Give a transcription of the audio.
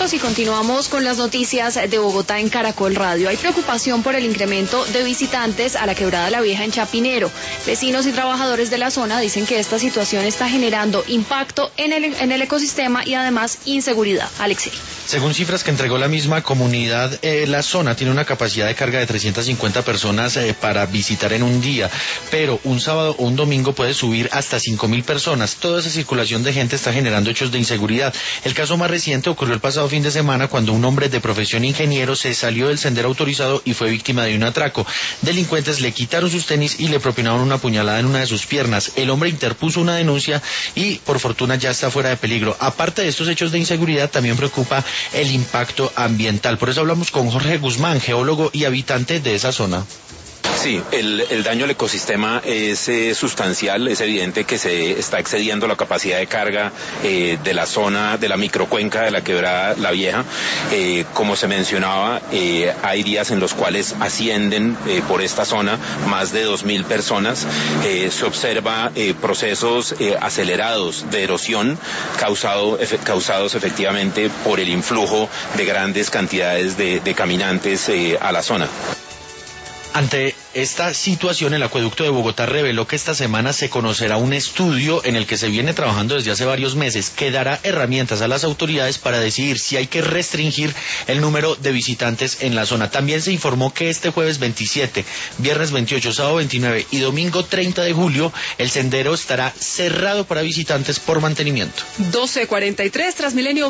minutos y continuamos con las noticias de Bogotá en Caracol Radio. Hay preocupación por el incremento de visitantes a la Quebrada La Vieja en Chapinero. Vecinos y trabajadores de la zona dicen que esta situación está generando impacto en el ecosistema y además inseguridad. Alexei. Según cifras que entregó la misma comunidad, la zona tiene una capacidad de carga de 350 personas para visitar en un día, pero un sábado o un domingo puede subir hasta 5.000 personas. Toda esa circulación de gente está generando hechos de inseguridad. El caso más reciente ocurrió el pasado fin de semana cuando un hombre de profesión ingeniero se salió del sendero autorizado y fue víctima de un atraco. Delincuentes le quitaron sus tenis y le propinaron una puñalada en una de sus piernas. El hombre interpuso una denuncia y por fortuna ya está fuera de peligro. Aparte de estos hechos de inseguridad, también preocupa el impacto ambiental. Por eso hablamos con Jorge Guzmán, geólogo y habitante de esa zona. Sí, el daño al ecosistema es sustancial. Es evidente que se está excediendo la capacidad de carga de la zona, de la microcuenca de la Quebrada La Vieja. Como se mencionaba, hay días en los cuales ascienden por esta zona más de 2.000 personas. Se observa procesos acelerados de erosión causados efectivamente por el influjo de grandes cantidades de caminantes a la zona. Ante esta situación, el Acueducto de Bogotá reveló que esta semana se conocerá un estudio en el que se viene trabajando desde hace varios meses, que dará herramientas a las autoridades para decidir si hay que restringir el número de visitantes en la zona. También se informó que este jueves 27, viernes 28, sábado 29 y domingo 30 de julio, el sendero estará cerrado para visitantes por mantenimiento. 12:43, Transmilenio.